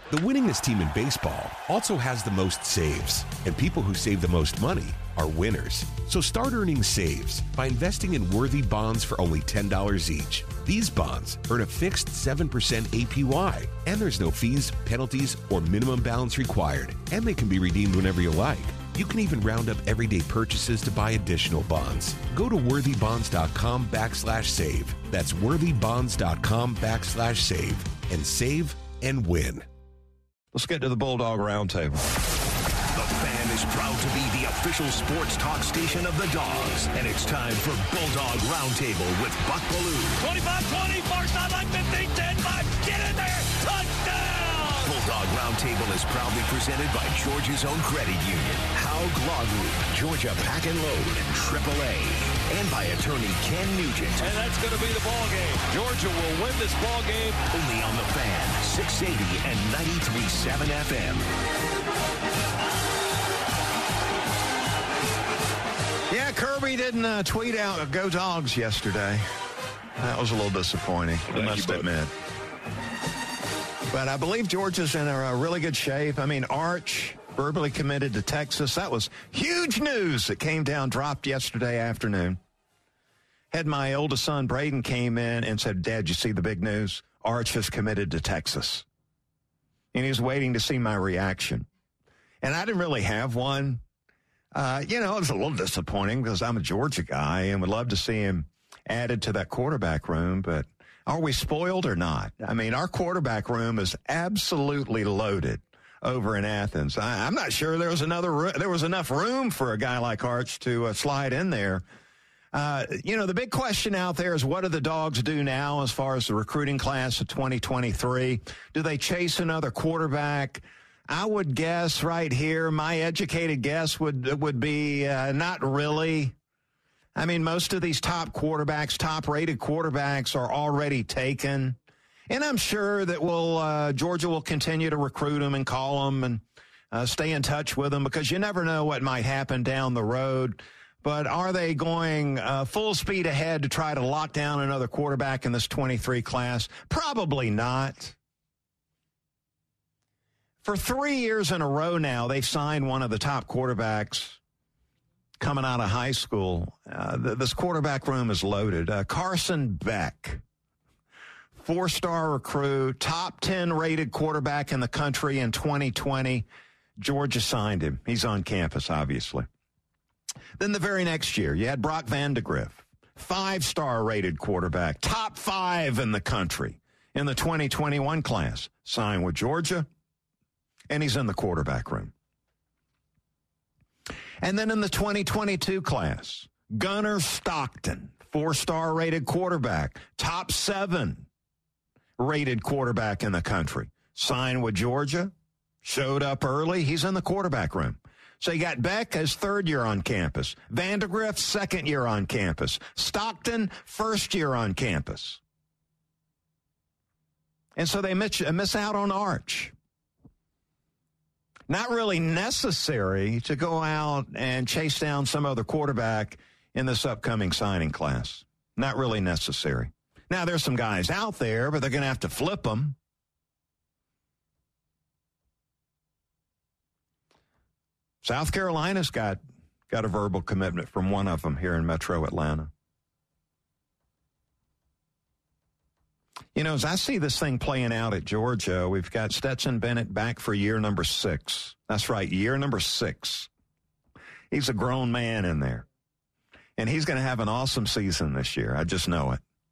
The winningest team in baseball also has the most saves, and people who save the most money are winners. So start earning saves by investing in Worthy bonds for only $10 each. These bonds earn a fixed 7% APY, and there's no fees, penalties, or minimum balance required, and they can be redeemed whenever you like. You can even round up everyday purchases to buy additional bonds. Go to worthybonds.com/save. That's worthybonds.com/save and save and win. Let's get to the Bulldog Roundtable. The Fan is proud to be the official sports talk station of the Dogs, and it's time for Bulldog Roundtable with Buck Belue. 25-20, far sideline, 15, 10-5, get in there, touchdown! Bulldog Roundtable is proudly presented by Georgia's own credit union, Haug Law Group, Georgia Pack and Load, AAA, and by attorney Ken Nugent. And that's going to be the ball game. Georgia will win this ball game. Only on the Fan, 680 and 93.7 FM. Yeah, Kirby didn't tweet out "Go Dogs" yesterday. That was a little disappointing, I must admit. But I believe Georgia's in a really good shape. I mean, Arch verbally committed to Texas. That was huge news that came down, dropped yesterday afternoon. Had my oldest son, Braden, came in and said, "Dad, you see the big news? Arch has committed to Texas." And he was waiting to see my reaction. And I didn't really have one. It was a little disappointing because I'm a Georgia guy and would love to see him added to that quarterback room. But are we spoiled or not? I mean, our quarterback room is absolutely loaded over in Athens. I'm not sure there was enough room for a guy like Arch to slide in there. The big question out there is, what do the Dogs do now as far as the recruiting class of 2023? Do they chase another quarterback? I would guess right here, my educated guess would be not really. I mean, most of these top-rated quarterbacks are already taken. And I'm sure that Georgia will continue to recruit them and call them and stay in touch with them, because you never know what might happen down the road. But are they going full speed ahead to try to lock down another quarterback in this 23 class? Probably not. For 3 years in a row now, they've signed one of the top quarterbacks coming out of high school. This quarterback room is loaded. Carson Beck, 4-star recruit, top 10 rated quarterback in the country in 2020. Georgia signed him. He's on campus, obviously. Then the very next year, you had Brock Vandagriff, 5-star rated quarterback, top 5 in the country in the 2021 class, signed with Georgia, and he's in the quarterback room. And then in the 2022 class, Gunnar Stockton, 4-star rated quarterback, top 7 rated quarterback in the country, signed with Georgia, showed up early, he's in the quarterback room. So you got Beck, his 3rd year on campus. Vandagriff, 2nd year on campus. Stockton, 1st year on campus. And so they miss out on Arch. Not really necessary to go out and chase down some other quarterback in this upcoming signing class. Not really necessary. Now, there's some guys out there, but they're going to have to flip them. South Carolina's got a verbal commitment from one of them here in Metro Atlanta. You know, as I see this thing playing out at Georgia, we've got Stetson Bennett back for year number 6. That's right, year number 6. He's a grown man in there. And he's going to have an awesome season this year. I just know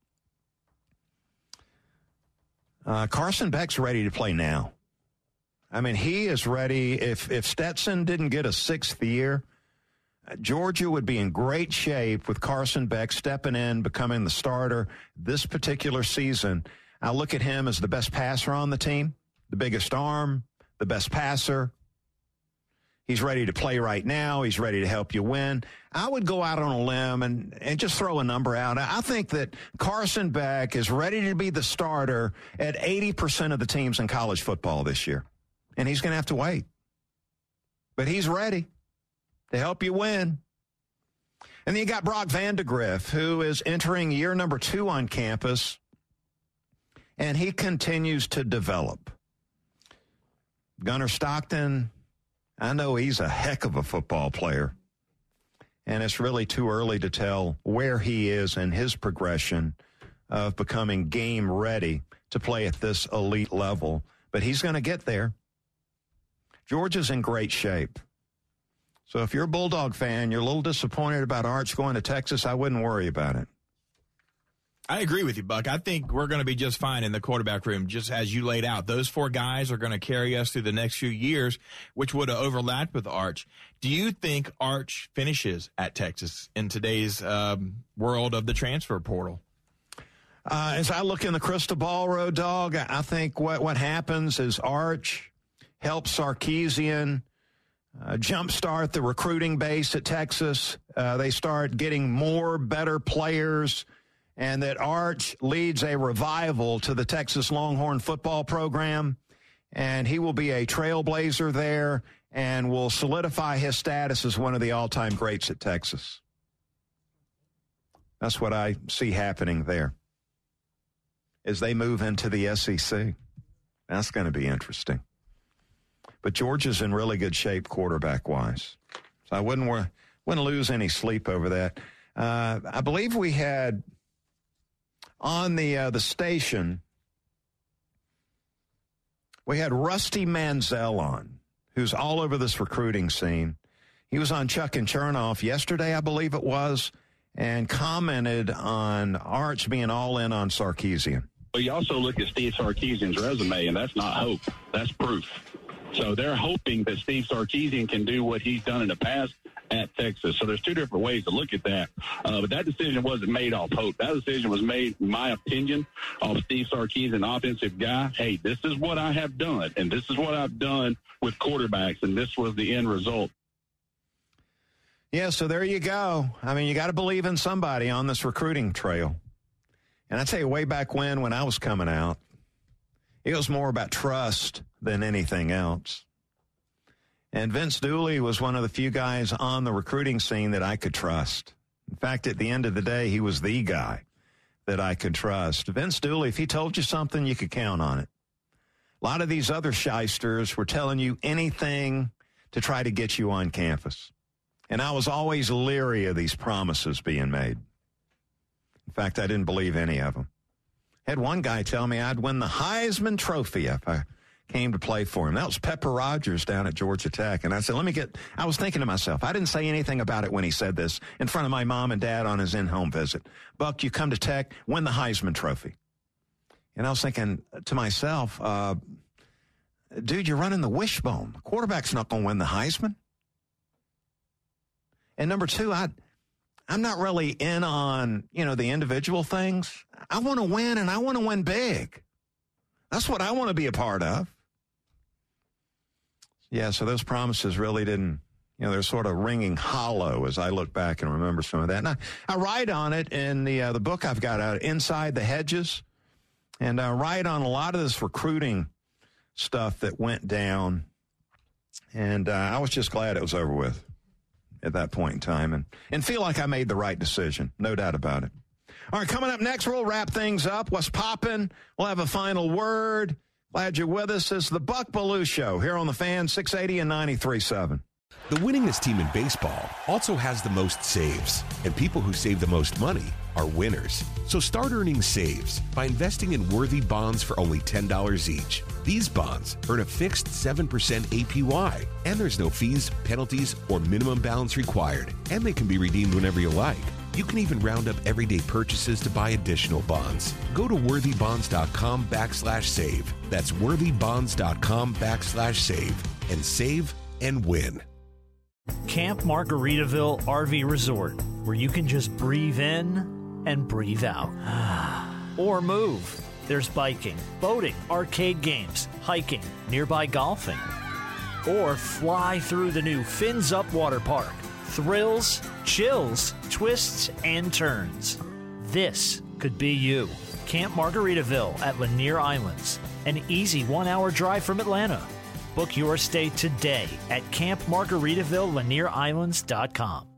it. Carson Beck's ready to play now. I mean, he is ready. If Stetson didn't get a 6th year, Georgia would be in great shape with Carson Beck stepping in, becoming the starter this particular season. I look at him as the best passer on the team, the biggest arm, the best passer. He's ready to play right now. He's ready to help you win. I would go out on a limb and just throw a number out. I think that Carson Beck is ready to be the starter at 80% of the teams in college football this year. And he's going to have to wait. But he's ready to help you win. And then you got Brock Vandagriff, who is entering year number 2 on campus, and he continues to develop. Gunnar Stockton, I know he's a heck of a football player. And it's really too early to tell where he is in his progression of becoming game ready to play at this elite level. But he's going to get there. Georgia's in great shape. So if you're a Bulldog fan, you're a little disappointed about Arch going to Texas, I wouldn't worry about it. I agree with you, Buck. I think we're going to be just fine in the quarterback room, just as you laid out. Those four guys are going to carry us through the next few years, which would have overlapped with Arch. Do you think Arch finishes at Texas in today's world of the transfer portal? As I look in the crystal ball, Road Dog, I think what happens is Arch helps Sarkisian jumpstart the recruiting base at Texas. They start getting more better players, and that Arch leads a revival to the Texas Longhorn football program, and he will be a trailblazer there and will solidify his status as one of the all-time greats at Texas. That's what I see happening there as they move into the SEC. That's going to be interesting. But Georgia's in really good shape quarterback-wise. So I wouldn't lose any sleep over that. I believe we had on the station, we had Rusty Manziel on, who's all over this recruiting scene. He was on Chuck and Chernoff yesterday, I believe it was, and commented on Arch being all in on Sarkisian. Well, you also look at Steve Sarkisian's resume, and that's not hope. That's proof. So they're hoping that Steve Sarkisian can do what he's done in the past at Texas. So there's two different ways to look at that. But that decision wasn't made off hope. That decision was made, in my opinion, off Steve Sarkisian, offensive guy. Hey, this is what I have done, and this is what I've done with quarterbacks, and this was the end result. Yeah, so there you go. I mean, you got to believe in somebody on this recruiting trail. And I tell you, way back when I was coming out, it was more about trust than anything else. And Vince Dooley was one of the few guys on the recruiting scene that I could trust. In fact, at the end of the day, he was the guy that I could trust. Vince Dooley, if he told you something, you could count on it. A lot of these other shysters were telling you anything to try to get you on campus. And I was always leery of these promises being made. In fact, I didn't believe any of them. Had one guy tell me I'd win the Heisman Trophy if I came to play for him. That was Pepper Rogers down at Georgia Tech. And I said, I was thinking to myself, I didn't say anything about it when he said this in front of my mom and dad on his in-home visit. Buck, you come to Tech, win the Heisman Trophy. And I was thinking to myself, dude, you're running the wishbone. The quarterback's not going to win the Heisman. And number two, I'm not really in on, the individual things. I want to win, and I want to win big. That's what I want to be a part of. Yeah, so those promises really didn't, they're sort of ringing hollow as I look back and remember some of that. And I write on it in the book I've got out, Inside the Hedges, and I write on a lot of this recruiting stuff that went down, and I was just glad it was over with at that point in time and feel like I made the right decision. No doubt about it. All right, coming up next, we'll wrap things up. What's poppin'? We'll have a final word. Glad you're with us. It's the Buck Belue Show here on the Fan, 680 and 93.7. The winningest team in baseball also has the most saves, and people who save the most money are winners. So start earning saves by investing in worthy bonds for only $10 each. These bonds earn a fixed 7% APY, and there's no fees, penalties, or minimum balance required, and they can be redeemed whenever you like. You can even round up everyday purchases to buy additional bonds. Go to worthybonds.com/save. That's worthybonds.com/save and save and win. Camp Margaritaville RV Resort, where you can just breathe in and breathe out. Or move. There's biking, boating, arcade games, hiking, nearby golfing. Or fly through the new Fins Up Water Park. Thrills, chills, twists, and turns. This could be you. Camp Margaritaville at Lanier Islands. An easy 1-hour drive from Atlanta. Book your stay today at campmargaritavillelanierislands.com.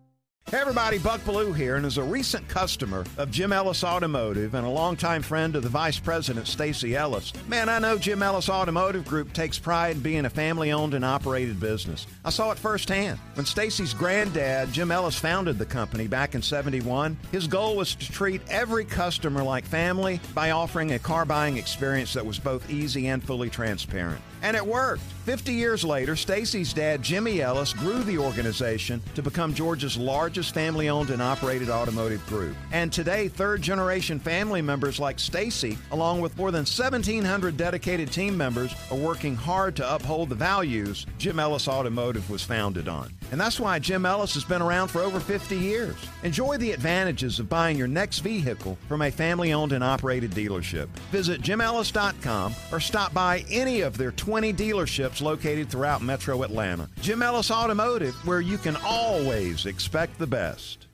Hey everybody, Buck Bellew here, and as a recent customer of Jim Ellis Automotive and a longtime friend of the Vice President, Stacy Ellis, man, I know Jim Ellis Automotive Group takes pride in being a family-owned and operated business. I saw it firsthand. When Stacy's granddad, Jim Ellis, founded the company back in '71, his goal was to treat every customer like family by offering a car buying experience that was both easy and fully transparent. And it worked. 50 years later, Stacy's dad, Jimmy Ellis, grew the organization to become Georgia's largest family-owned and operated automotive group. And today, third-generation family members like Stacy, along with more than 1,700 dedicated team members, are working hard to uphold the values Jim Ellis Automotive was founded on. And that's why Jim Ellis has been around for over 50 years. Enjoy the advantages of buying your next vehicle from a family-owned and operated dealership. Visit JimEllis.com or stop by any of their 20 dealerships located throughout Metro Atlanta. Jim Ellis Automotive, where you can always expect the best.